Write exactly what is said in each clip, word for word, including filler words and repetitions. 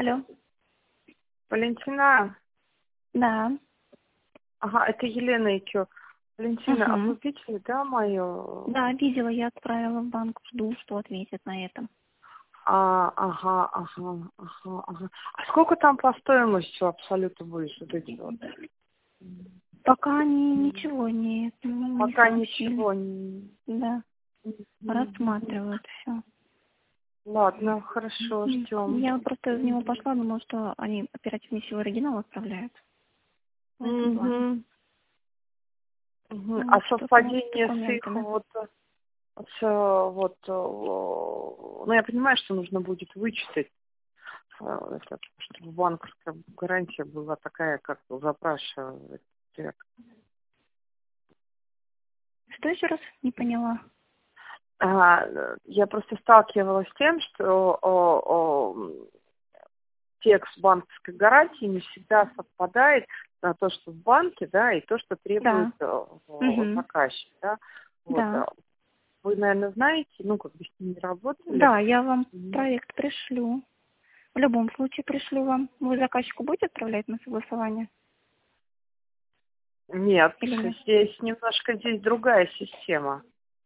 Алло. Валентина, Да. ага, это Елена Икё. Валентина, а вы Угу. видели, да, мою? Да, видела, я отправила в банк, жду, что ответят на это. А, ага, ага, ага, ага. А сколько там по стоимости абсолютно будет вот эти вот? Пока они ничего не, не Пока сообщили. ничего не... Да, рассматривают все. Ладно, хорошо, ждем. Я вот просто в него пошла, думала, что они оперативнее всего оригинал отправляют. В этом плане. Угу. Угу. Ну, А вот что-то вот с совпадение с их документами. вот... С, вот, э, ну, я понимаю, что нужно будет вычитать, э, это, чтобы банковская гарантия была такая, как запрашивает. Что еще раз? Не поняла. А, я просто сталкивалась с тем, что о, о, текст банковской гарантии не всегда совпадает на то, что в банке, да, и то, что требует Да. э, Угу. заказчик, да. Вот. Да. а Вы, наверное, знаете, ну, как бы с ними работали. Да, я вам проект пришлю. В любом случае пришлю вам. Вы заказчику будете отправлять на согласование? Нет, Или нет? здесь немножко здесь другая система.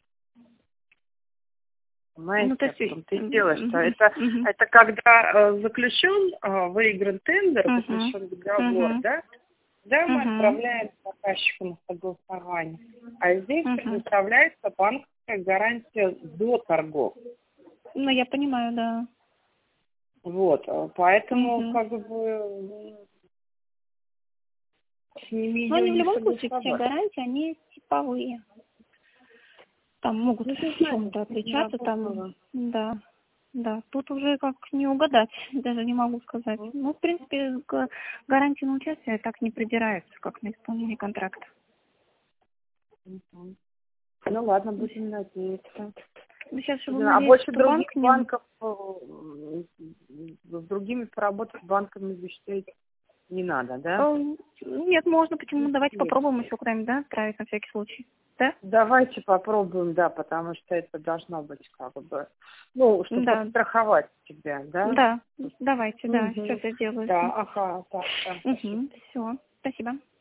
Ну, то Понимаете, есть... в том-то и дело, что Угу, это, угу, это когда э, заключен, э, выигран тендер, угу, заключен договор, угу, да, да, мы угу, отправляем заказчику на согласование. А здесь угу. предоставляется банковская гарантия до торгов. Ну, я понимаю, да. Вот, э, поэтому, Угу. как бы, с ними Но ее они в не любом случае, все согласовать. гарантии, они типовые. Там могут Ну, ты в знаешь, чем-то не отличаться, там, работала. да. Да, тут уже как не угадать, даже не могу сказать. М, Ну, в принципе, к гарантии на участие так не придираются, как на исполнение контракта. мгм. Ну ладно, будем надеяться. Ну, сейчас же будем Да, а надеяться, больше что банк других не... банков, э, с другими поработать банками вещей не надо, да? Э, Нет, можно, почему? Давайте Нет. попробуем еще куда-нибудь, да, отправить на всякий случай. Да? Давайте попробуем, да, потому что это должно быть как бы, ну, чтобы Да. подстраховать тебя, да? Да, давайте, да, сейчас Угу. я сделаю Да, это. ага, так, да, спасибо. Угу, все, спасибо.